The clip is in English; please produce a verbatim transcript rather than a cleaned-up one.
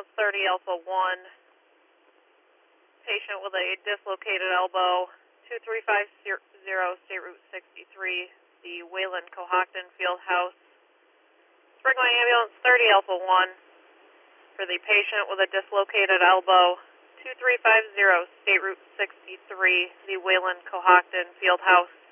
ambulance thirty Alpha one. Patient with a dislocated elbow, two three five zero State Route sixty-three, the Wayland Cohocton Field House. Springline ambulance thirty Alpha one for the patient with a dislocated elbow, two three five zero State Route sixty-three, the Wayland Cohocton Field House.